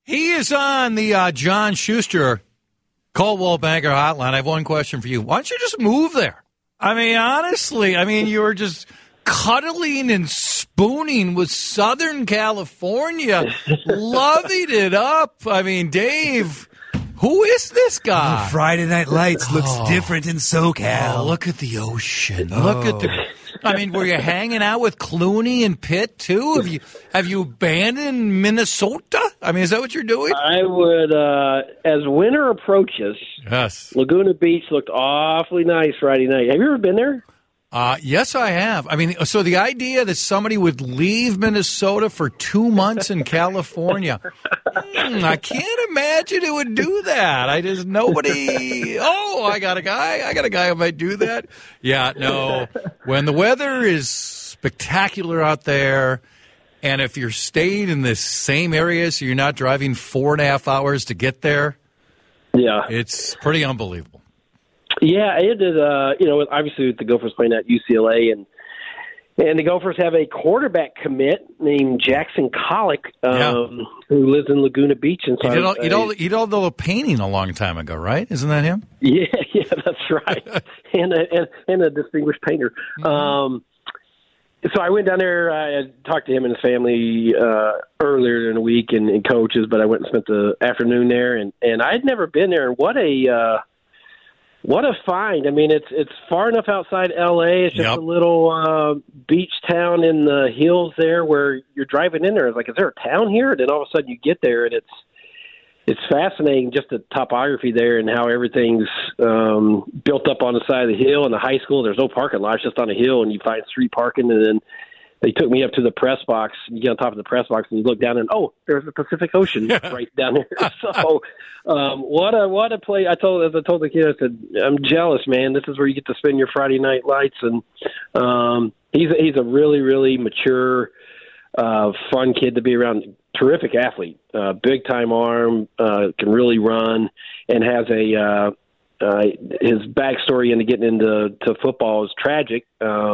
He is on the John Schuster Coldwell Banker Hotline. I have one question for you. Why don't you just move there? I mean, honestly, you were just cuddling and spooning with Southern California, loving it up. I mean, Dave, who is this guy? Friday Night Lights looks different in SoCal. Oh, look at the ocean. Look at the... were you hanging out with Clooney and Pitt, too? Have you abandoned Minnesota? Is that what you're doing? I would, as winter approaches, yes. Laguna Beach looked awfully nice Friday night. Have you ever been there? Yes, I have. So the idea that somebody would leave Minnesota for 2 months in California, I can't imagine it would do that. I got a guy who might do that. Yeah, no. When the weather is spectacular out there, and if you're staying in the same area so you're not driving 4.5 hours to get there, yeah, it's pretty unbelievable. Yeah, it is. Obviously with the Gophers playing at UCLA, and the Gophers have a quarterback commit named Jackson Collick, who lives in Laguna Beach. And so he did all the painting a long time ago, right? Isn't that him? Yeah, that's right. and a distinguished painter. Mm-hmm. So I went down there. I talked to him and his family earlier in the week and coaches, but I went and spent the afternoon there, and I'd never been there. And what a find! It's far enough outside L.A. It's just a little beach town in the hills there where you're driving in there. It's like, is there a town here? And then all of a sudden you get there, and it's fascinating, just the topography there and how everything's built up on the side of the hill. And the high school, there's no parking lot. It's just on a hill, and you find street parking. And then they took me up to the press box. You get on top of the press box, and you look down, and there's the Pacific Ocean right down there. So, what a play! I told the kid, I said, I'm jealous, man. This is where you get to spend your Friday night lights. And he's a really, really mature, fun kid to be around. Terrific athlete, big time arm, can really run, and has his backstory into getting into football is tragic.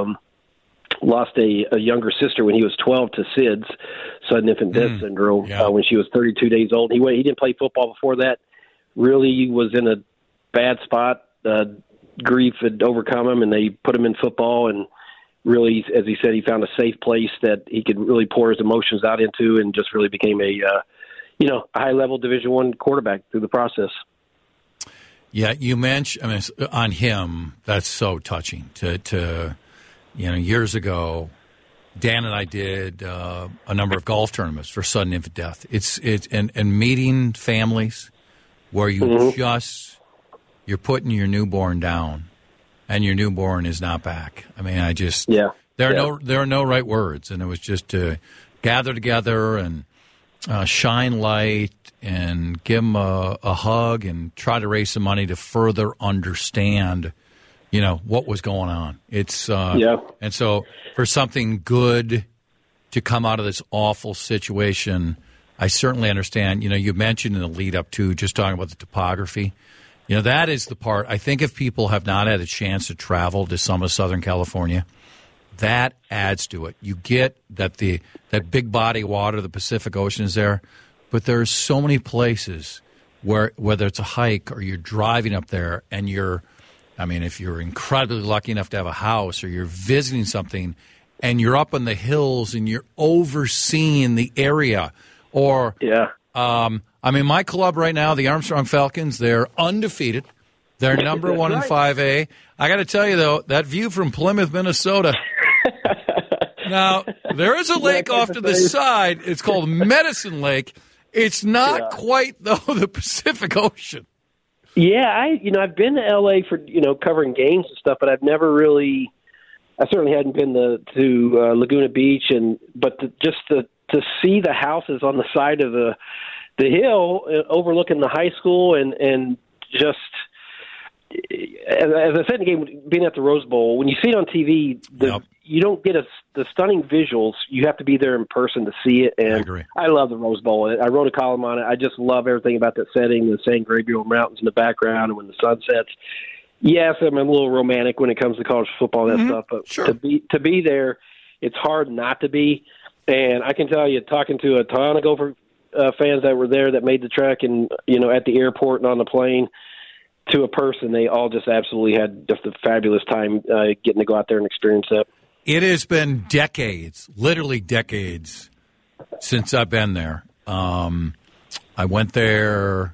Lost a younger sister when he was 12 to SIDS, sudden infant death syndrome, when she was 32 days old. He didn't play football before that. Really was in a bad spot. Grief had overcome him, and they put him in football. And really, as he said, he found a safe place that he could really pour his emotions out into, and just really became a high-level Division I quarterback through the process. Yeah, you mentioned on him. That's so touching to. Years ago, Dan and I did a number of golf tournaments for sudden infant death. It's and meeting families where you you're putting your newborn down, and your newborn is not back. There are no right words, and it was just to gather together and shine light and give them a hug and try to raise some money to further understand what was going on. And so for something good to come out of this awful situation, I certainly understand. You mentioned in the lead up to just talking about the topography. That is the part. I think if people have not had a chance to travel to some of Southern California, that adds to it. You get that that big body of water, the Pacific Ocean is there, but there's so many places where, whether it's a hike or you're driving up there and if you're incredibly lucky enough to have a house or you're visiting something and you're up in the hills and you're overseeing the area my club right now, the Armstrong Falcons, they're undefeated. They're number one in 5A. I got to tell you, though, that view from Plymouth, Minnesota. Now, there is a lake off to the side. It's called Medicine Lake. It's not quite, though, the Pacific Ocean. Yeah, I've been to L.A. for, covering games and stuff, but I've never really – I certainly hadn't been to Laguna Beach, but to see the houses on the side of the hill overlooking the high school and just – as I said in the game, being at the Rose Bowl, when you see it on TV, you don't get the stunning visuals. You have to be there in person to see it. And I agree. I love the Rose Bowl. I wrote a column on it. I just love everything about that setting, the San Gabriel Mountains in the background, and when the sun sets. Yes, I'm a little romantic when it comes to college football and that stuff, but sure. to be there, it's hard not to be. And I can tell you, talking to a ton of Gopher fans that were there that made the trek and, at the airport and on the plane, to a person, they all just absolutely had just a fabulous time getting to go out there and experience that. It has been decades, literally decades, since I've been there. I went there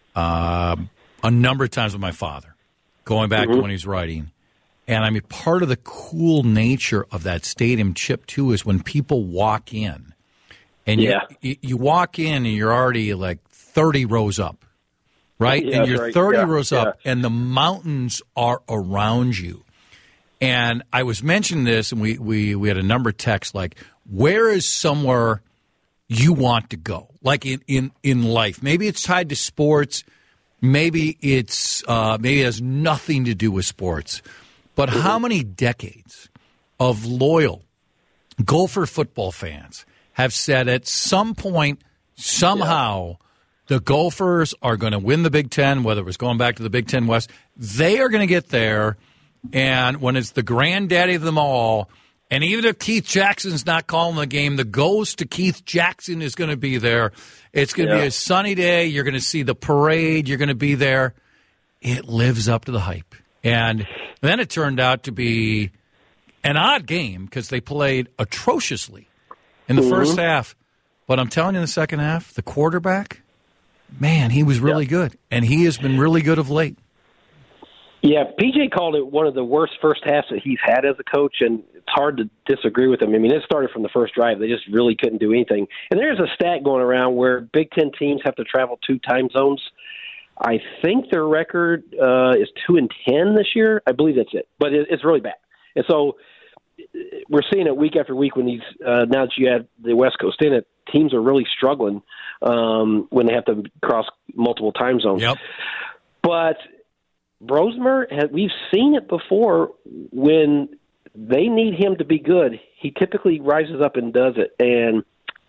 a number of times with my father, going back to when he was writing. And, I mean, part of the cool nature of that stadium, Chip, too, is when people walk in. And you walk in and you're already like 30 rows up, right? Yeah, and you're right. 30 rows up, and the mountains are around you. And I was mentioning this, and we had a number of texts like, where is somewhere you want to go? Like in life. Maybe it's tied to sports. Maybe maybe it has nothing to do with sports. But how many decades of loyal Gopher football fans have said at some point, somehow, the Gophers are going to win the Big Ten, whether it was going back to the Big Ten West. They are going to get there, and when it's the granddaddy of them all, and even if Keith Jackson's not calling the game, the ghost to Keith Jackson is going to be there. It's going to be a sunny day. You're going to see the parade. You're going to be there. It lives up to the hype. And then it turned out to be an odd game because they played atrociously in the first half. But I'm telling you, in the second half, the quarterback, man, he was really good. And he has been really good of late. Yeah, PJ called it one of the worst first halves that he's had as a coach, and it's hard to disagree with him. I mean, it started from the first drive. They just really couldn't do anything. And there's a stat going around where Big Ten teams have to travel 2 time zones. I think their record is 2-10 this year. I believe that's it. But it's really bad. And so we're seeing it week after week when these now that you add the West Coast in it, teams are really struggling when they have to cross multiple time zones. Yep. But Brosmer, we've seen it before when they need him to be good. He typically rises up and does it. And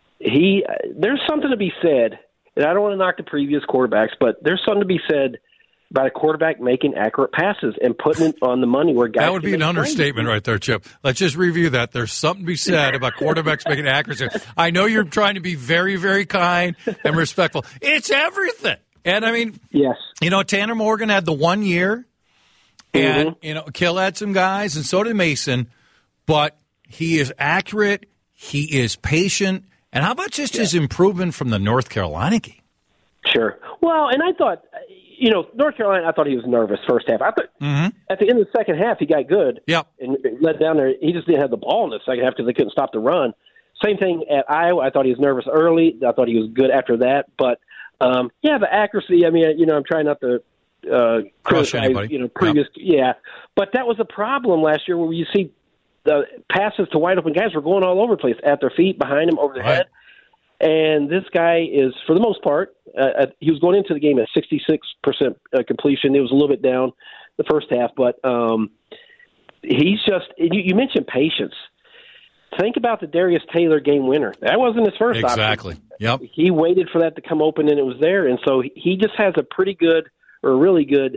there's something to be said, and I don't want to knock the previous quarterbacks, but there's something to be said about a quarterback making accurate passes and putting it on the money where guys. That would be an understatement right there, Chip. Let's just review that. There's something to be said about quarterbacks making accuracy. I know you're trying to be very, very kind and respectful. It's everything. And, I mean, yes, Tanner Morgan had the 1 year, and, Kill had some guys, and so did Mason, but he is accurate, he is patient, and how about just his improvement from the North Carolina game? Sure. Well, and I thought, North Carolina, I thought he was nervous first half. I thought at the end of the second half, he got good. Yep. And let down there. He just didn't have the ball in the second half because they couldn't stop the run. Same thing at Iowa. I thought he was nervous early. I thought he was good after that. But, the accuracy, I mean, I'm trying not to criticize, previous. Yeah. But that was a problem last year where you see the passes to wide open guys were going all over the place, at their feet, behind them, over their head. And this guy is, for the most part, he was going into the game at 66% completion. It was a little bit down the first half, but he's just – you mentioned patience. Think about the Darius Taylor game winner. That wasn't his first option. Exactly. Yep. He waited for that to come open, and it was there. And so he just has a pretty good or really good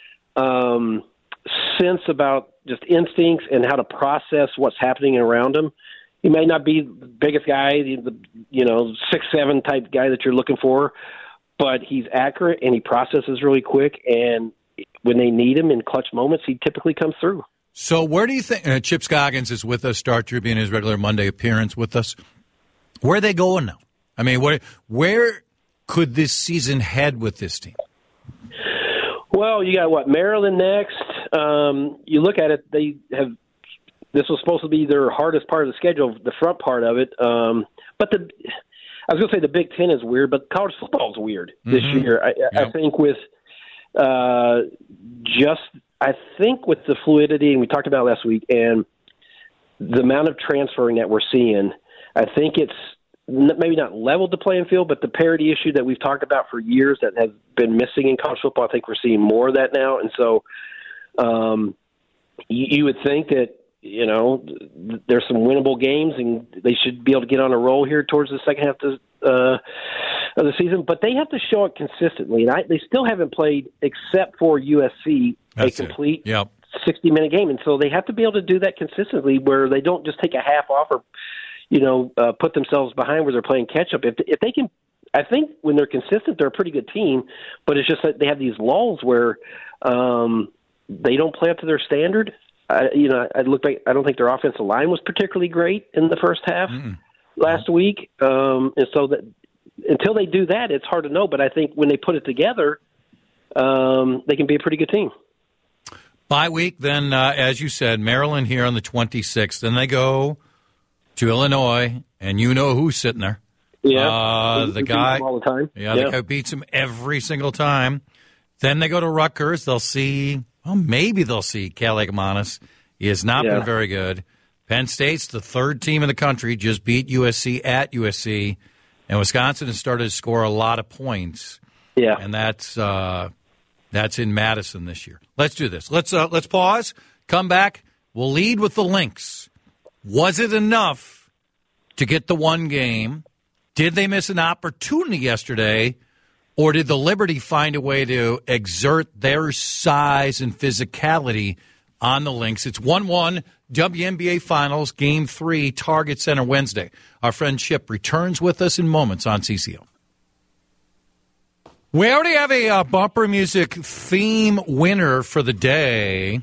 sense about just instincts and how to process what's happening around him. He may not be the biggest guy, the 6'7" type guy that you're looking for, but he's accurate and he processes really quick. And when they need him in clutch moments, he typically comes through. So where do you think Chip Scoggins is with us, Star Tribune, his regular Monday appearance with us? Where are they going now? I mean, where could this season head with this team? Well, you got Maryland next. You look at it, they have. This was supposed to be their hardest part of the schedule, the front part of it. But I was going to say the Big Ten is weird, but college football is weird this year. I think with with the fluidity, and we talked about it last week, and the amount of transferring that we're seeing, I think it's maybe not leveled the playing field, but the parity issue that we've talked about for years that has been missing in college football, I think we're seeing more of that now. And so you would think that, there's some winnable games, and they should be able to get on a roll here towards the second half of the season. But they have to show it consistently, and they still haven't played, except for USC, a complete 60-minute game. And so they have to be able to do that consistently, where they don't just take a half off or put themselves behind where they're playing catch-up. If they can I think when they're consistent, they're a pretty good team, but it's just that they have these lulls where they don't play up to their standard. I don't think their offensive line was particularly great in the first half last week, and so that until they do that, it's hard to know. But I think when they put it together, they can be a pretty good team. Bye week, then, as you said, Maryland here on the 26th. Then they go to Illinois, and you know who's sitting there. Yeah, the guy all the time. Yeah, the guy beats him every single time. Then they go to Rutgers. Maybe they'll see Cal Ekmanis. He has not been very good. Penn State's the third team in the country, just beat USC at USC, and Wisconsin has started to score a lot of points. Yeah, and that's in Madison this year. Let's do this. Let's pause, come back. We'll lead with the Lynx. Was it enough to get the one game? Did they miss an opportunity yesterday, or did the Liberty find a way to exert their size and physicality on the Lynx? It's 1-1, WNBA Finals, Game 3, Target Center Wednesday. Our friend Chip returns with us in moments on CCO. We already have a bumper music theme winner for the day.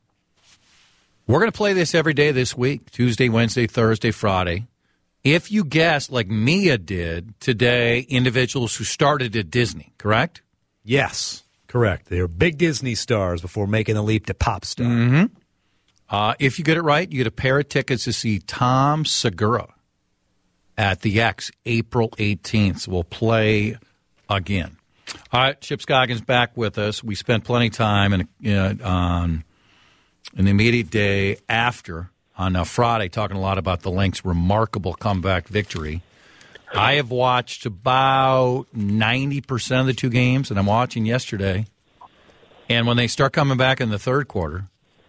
We're going to play this every day this week, Tuesday, Wednesday, Thursday, Friday. If you guessed, like Mia did today, individuals who started at Disney, correct? Yes, correct. They were big Disney stars before making the leap to pop star. Mm-hmm. If you get it right, you get a pair of tickets to see Tom Segura at the X, April 18th. So we'll play again. All right, Chip Scoggins back with us. We spent plenty of time in the immediate day after on Friday talking a lot about the Lynx' remarkable comeback victory. I have watched about 90% of the two games, and I'm watching yesterday. And when they start coming back in the third quarter,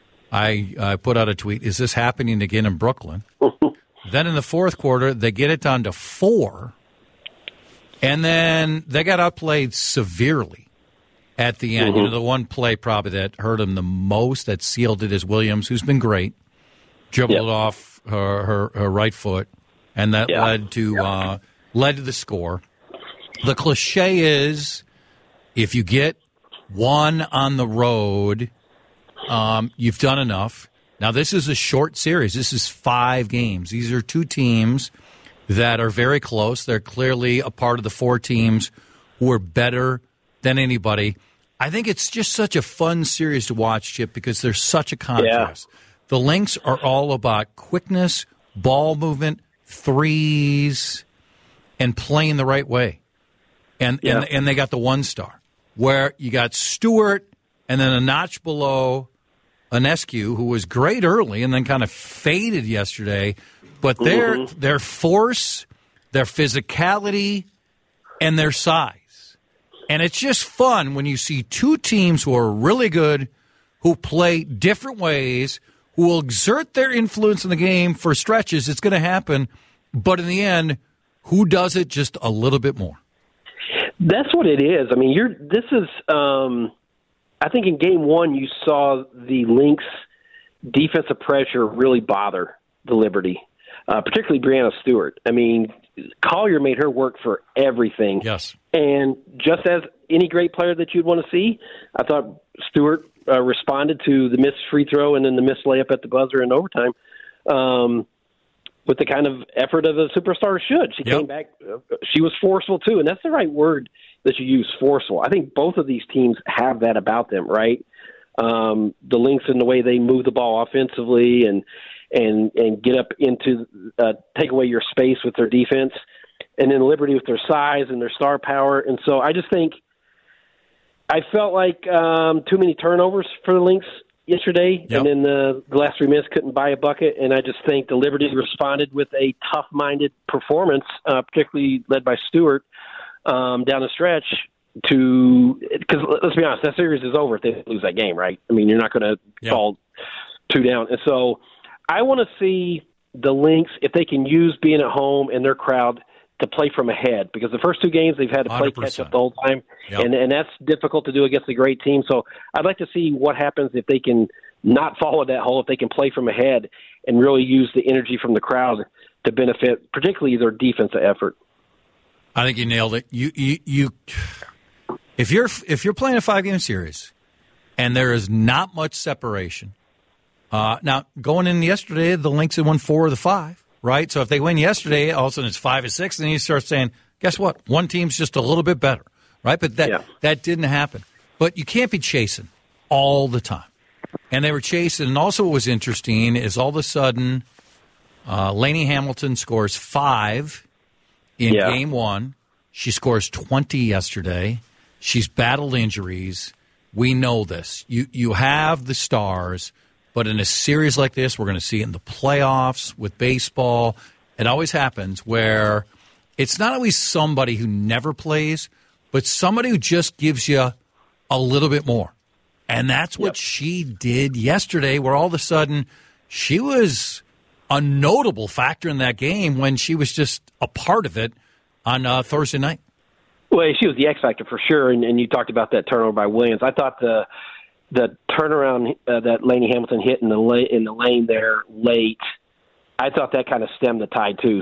I put out a tweet, is this happening again in Brooklyn? Then in the fourth quarter, they get it down to 4. And then they got outplayed severely at the end. The one play probably that hurt them the most, that sealed it, is Williams, who's been great. Dribbled off her right foot, and that led to the score. The cliche is, if you get one on the road, you've done enough. Now, this is a short series. This is 5 games. These are 2 teams that are very close. They're clearly a part of the 4 teams who are better than anybody. I think it's just such a fun series to watch, Chip, because there's such a contrast. The Lynx are all about quickness, ball movement, threes, and playing the right way. And they got the 1-star, where you got Stewart and then a notch below Ionescu, who was great early and then kind of faded yesterday. But their force, their physicality, and their size. And it's just fun when you see 2 teams who are really good, who play different ways, who will exert their influence in the game for stretches. It's going to happen. But in the end, who does it just a little bit more? That's what it is. I mean, I think in game 1, you saw the Lynx defensive pressure really bother the Liberty, particularly Brianna Stewart. I mean, Collier made her work for everything. Yes. And just as any great player that you'd want to see, I thought Stewart responded to the missed free throw and then the missed layup at the buzzer in overtime with the kind of effort of a superstar should. She came back. She was forceful, too, and that's the right word that you use, forceful. I think both of these teams have that about them, right? The Lynx in the way they move the ball offensively and get up into take away your space with their defense, and then Liberty with their size and their star power. And so I just think I felt like too many turnovers for the Lynx yesterday, and then the last 3 minutes couldn't buy a bucket. And I just think the Liberty responded with a tough-minded performance, particularly led by Stewart down the stretch. Because let's be honest, that series is over if they lose that game, right? I mean, you're not going to fall 2 down. And so I want to see the Lynx, if they can use being at home and their crowd to play from ahead, because the first 2 games they've had to play 100%. Catch up the whole time, and that's difficult to do against a great team. So I'd like to see what happens if they can not follow that hole, if they can play from ahead and really use the energy from the crowd to benefit, particularly their defensive effort. I think you nailed it. You if you're playing a 5-game series and there is not much separation. Now going in yesterday, the Lynx had won 4 of the 5, right? So if they win yesterday, all of a sudden it's 5 of 6, and then you start saying, guess what? One team's just a little bit better, right? But that didn't happen. But you can't be chasing all the time. And they were chasing. And also what was interesting is all of a sudden Lainey Hamilton scores 5 in game 1. She scores 20 yesterday. She's battled injuries. We know this. You have the stars, but in a series like this, we're going to see it in the playoffs with baseball. It always happens where it's not always somebody who never plays, but somebody who just gives you a little bit more. And that's what she did yesterday, where all of a sudden she was a notable factor in that game when she was just a part of it on Thursday night. Well, she was the X factor for sure, and you talked about that turnover by Williams. I thought the turnaround that Lainey Hamilton hit in the lane there late, I thought that kind of stemmed the tide too.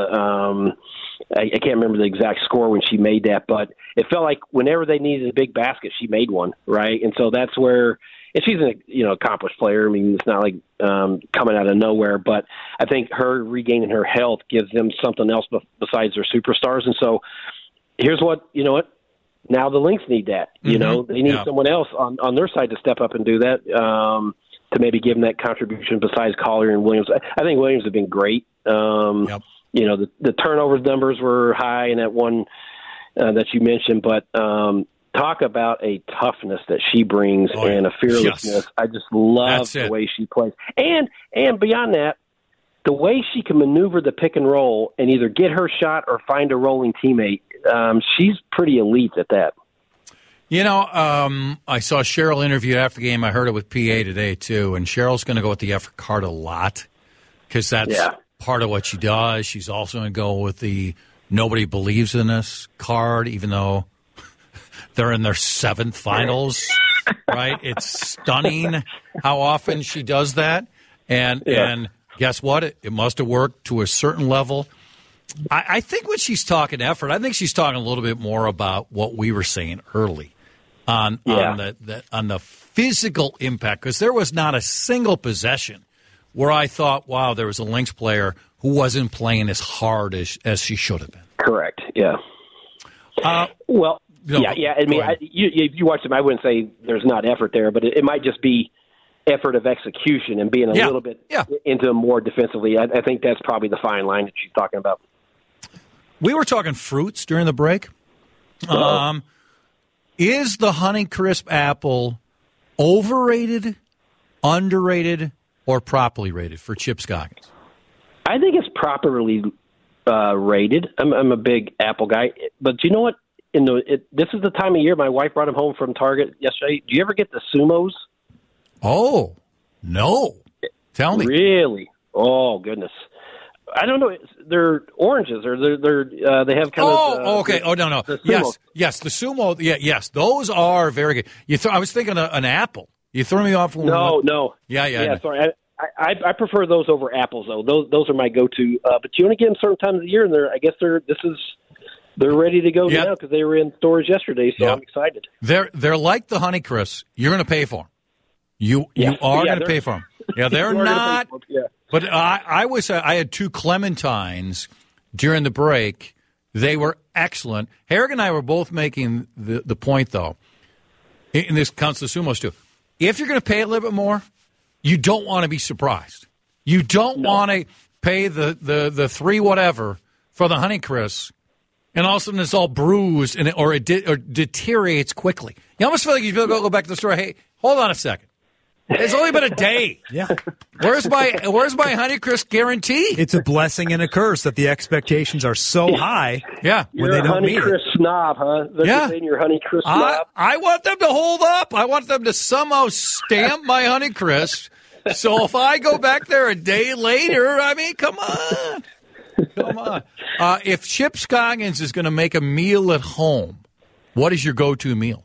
I can't remember the exact score when she made that, but it felt like whenever they needed a big basket, she made one, right? And so that's where, and she's an accomplished player. I mean, it's not like coming out of nowhere, but I think her regaining her health gives them something else besides their superstars. And so here's what, now the Lynx need that. They need someone else on their side to step up and do that, to maybe give them that contribution besides Collier and Williams. I think Williams have been great. The turnover numbers were high in that one that you mentioned, but talk about a toughness that she brings and a fearlessness. Yes. I just love the way she plays. And beyond that, the way she can maneuver the pick and roll and either get her shot or find a rolling teammate, she's pretty elite at that. I saw Cheryl interview after the game. I heard it with PA today, too, and Cheryl's going to go with the effort card a lot because that's part of what she does. She's also going to go with the nobody believes in us card, even though they're in their 7th finals, right? It's stunning how often she does that. And guess what? It must have worked to a certain level. I think when she's talking effort, I think she's talking a little bit more about what we were saying early on the physical impact, because there was not a single possession where I thought, wow, there was a Lynx player who wasn't playing as hard as she should have been. Correct, yeah. I mean, if you watch them, I wouldn't say there's not effort there, but it might just be effort of execution and being a little bit into them more defensively. I think that's probably the fine line that she's talking about. We were talking fruits during the break. Is the Honeycrisp apple overrated, underrated, or properly rated for Chip Scoggins? I think it's properly rated. I'm a big apple guy, but you know what? This is the time of year. My wife brought them home from Target yesterday. Do you ever get the Sumos? Oh, no. Tell me. Really? Oh, goodness. I don't know. They're oranges, or they have kind of. Oh, okay. Oh, no. Yes. The Sumo. Yeah, yes. Those are very good. I was thinking an apple. You threw me off. No. Yeah. Sorry. I prefer those over apples, though. Those are my go-to. But you only get them certain times of the year, and they're ready to go now because they were in stores yesterday. So I'm excited. They're like the Honeycrisp. You're going to pay for them. You are going to pay for them. Yeah, they're not. But I had 2 clementines during the break. They were excellent. Herrick and I were both making the point, though, and this counts the Sumos too. If you're going to pay a little bit more, you don't want to be surprised. You don't want to pay the 3 whatever for the Honeycrisp, and all of a sudden it's all bruised or deteriorates quickly. You almost feel like you go back to the store. Hey, hold on a second. It's only been a day. Yeah. Where's my Honeycrisp guarantee? It's a blessing and a curse that the expectations are so high. Yeah. You're when they don't meet it. Honeycrisp snob, huh? You're Honeycrisp snob. I want them to hold up. I want them to somehow stamp my Honeycrisp. So if I go back there a day later, I mean, come on. If Chip Scoggins is going to make a meal at home, what is your go-to meal?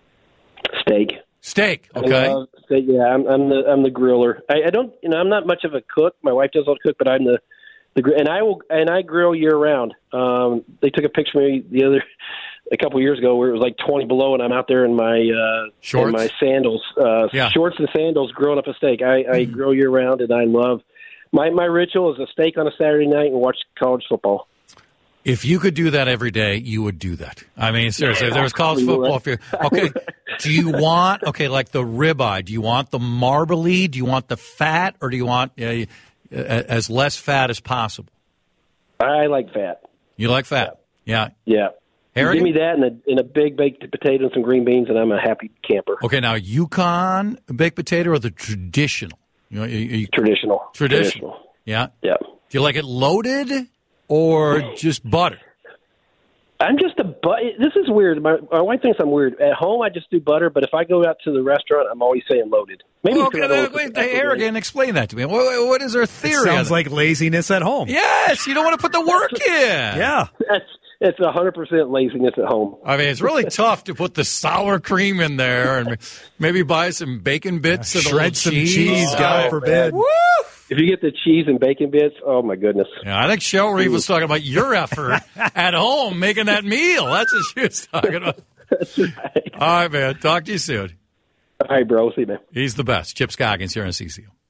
Steak. Okay. I'm the griller. I don't. I'm not much of a cook. My wife does all the cook, but I'm And I grill year round. They took a picture of me a couple years ago where it was like 20 below, and I'm out there in my shorts, in my sandals, shorts and sandals, grilling up a steak. I grill year round, and I love my ritual is a steak on a Saturday night and watch college football. If you could do that every day, you would do that. I mean, seriously, if there was college football. Okay, do you want like the ribeye? Do you want the marbly? Do you want the fat, or do you want as less fat as possible? I like fat. You like fat? Yeah. Give me that and a big baked potato and some green beans, and I'm a happy camper. Okay, now Yukon baked potato or the traditional? Traditional. Yeah. Yeah. Do you like it loaded or just butter? I'm just this is weird. My wife thinks I'm weird. At home, I just do butter, but if I go out to the restaurant, I'm always saying loaded. Maybe arrogant. Explain that to me. What is their theory? It sounds like laziness at home. Yes, you don't want to put the work in. Yeah. It's 100% laziness at home. I mean, it's really tough to put the sour cream in there and maybe buy some bacon bits and shred some cheese. God forbid. Woo! If you get the cheese and bacon bits, oh my goodness. Yeah, I think Cheryl Reeve was talking about your effort at home making that meal. That's what she was talking about. That's right. All right, man. Talk to you soon. All right, bro. See you, man. He's the best. Chip Scoggins here on CCO.